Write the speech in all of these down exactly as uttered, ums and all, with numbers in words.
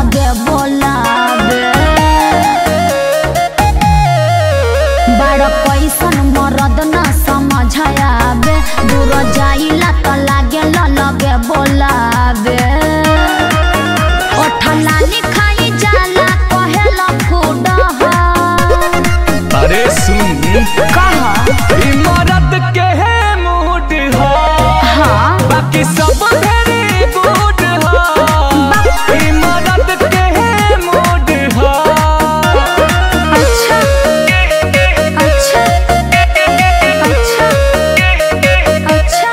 लगे बोलावे बड़ा कैसन मरद ना समझ आवे दूर जाइला तो लागे लगे बोलावे ओठलानी खाई जाला कहेला फूडहा अरे सुन कहा ई मरद के है मूड हो हाँ बाकी सब भेरी गुड हो ई मरद के है मूड हो अच्छा अच्छा अच्छा अच्छा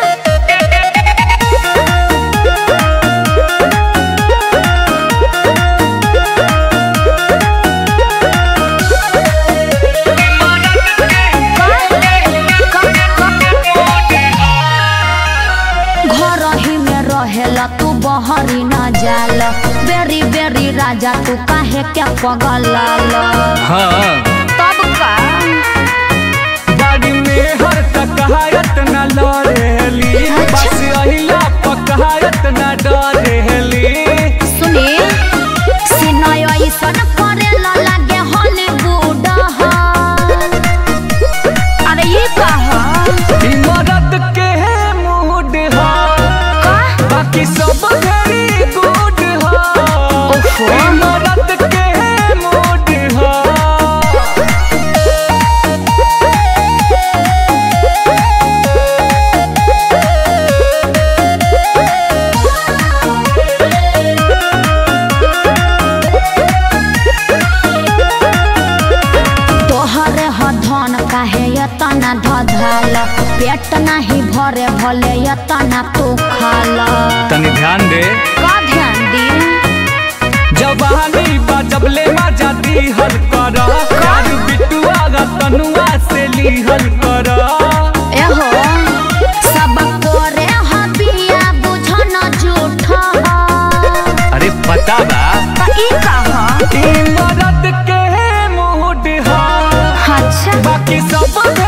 घर ही में रहेला तू बहरी न जाला बेरी बेरी राजा तू काहे क्या पगलाला हाँ तब का बाड़ी में हर तकहायत न लड़ेली बस अहिला पकहायत न डरेली सुनी सिनाय ऐसन करेला लागे हॉलीवुड अरे ये कहा ई मरद के है मूड हो बाकी सब भेरी गुड हो ओफो। ई मरद के है मूड हो तोहरे ह धन काहे यतना धधाल पेट नाही भरे भले यतना तू खाला तनी ध्यान दे का ध्यान दी जवानी बजबले मजा दी हल कर यार बिटुआ गा तनुआ से ली हल कर एहो सब कोरे हबिया बुझन झूठ अरे पता बा त ई कहा ई मरद के है मूड हो अच्छा बाकी सब